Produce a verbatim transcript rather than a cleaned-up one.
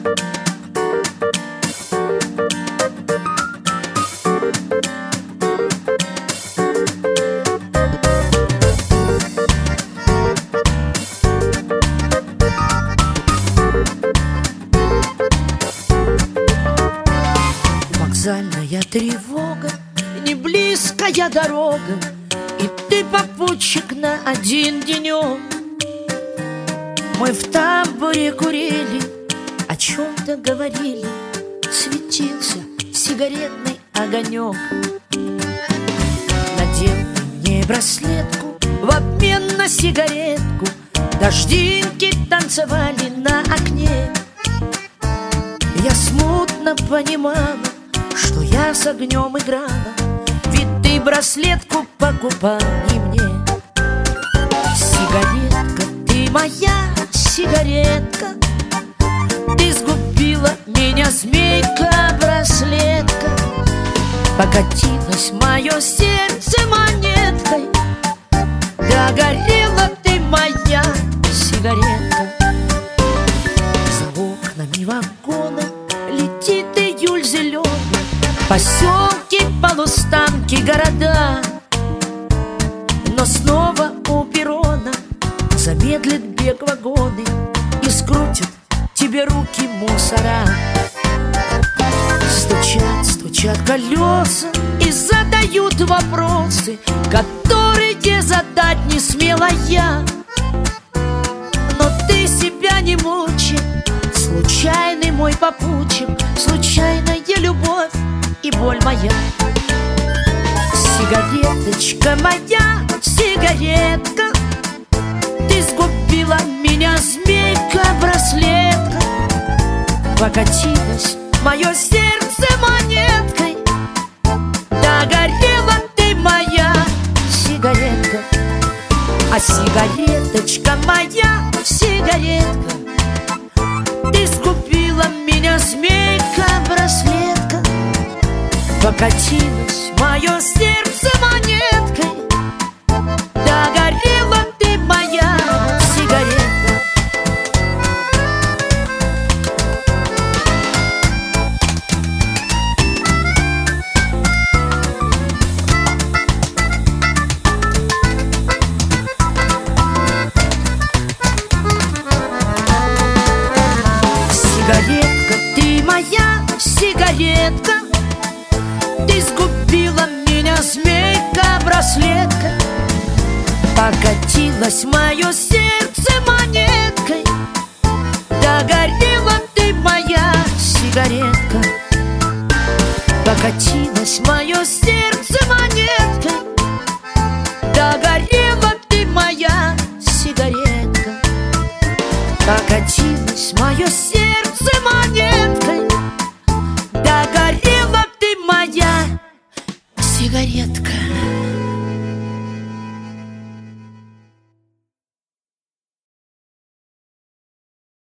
Вокзальная тревога, не близкая дорога, и ты попутчик на один денек. Мы в тамбуре курили, о чем-то говорили, светился сигаретный огонек. Надел ты мне браслетку в обмен на сигаретку, дождинки танцевали на окне. Я смутно понимала, что я с огнем играла, ведь ты браслетку покупал не мне. Сигаретка, ты моя сигаретка, ты сгубила меня, змейка, браслетка. Покатилось мое сердце монеткой, догорела ты моя сигаретка. За окнами вагона летит июль зеленый, поселки, полустанки, города. Но снова у перрона замедлит бег вагоны и скрутят тебе руки мусора. Стучат, стучат колеса и задают вопросы, которые задать не смела я. Но ты себя не мучи, случайный мой попутчик, случайная любовь и боль моя. Сигареточка моя, сигаретка, ты сгубила меня, змейка, браслетка. Покатилось мое сердце монеткой, догорела ты моя сигаретка. А сигареточка моя, сигаретка, ты сгубила меня, змейка, браслетка. Покатилось мое сердце монеткой, догорела ты моя сигаретка. Сигаретка, ты моя сигаретка, ты сгубила меня, змейка, браслетка. Покатилось мое сердце монеткой, догорела ты моя сигаретка. Покатилось мое сердце монеткой, догорела ты моя сигаретка. Покатилось мое сердце монеткой, догорела ты моя сигаретка.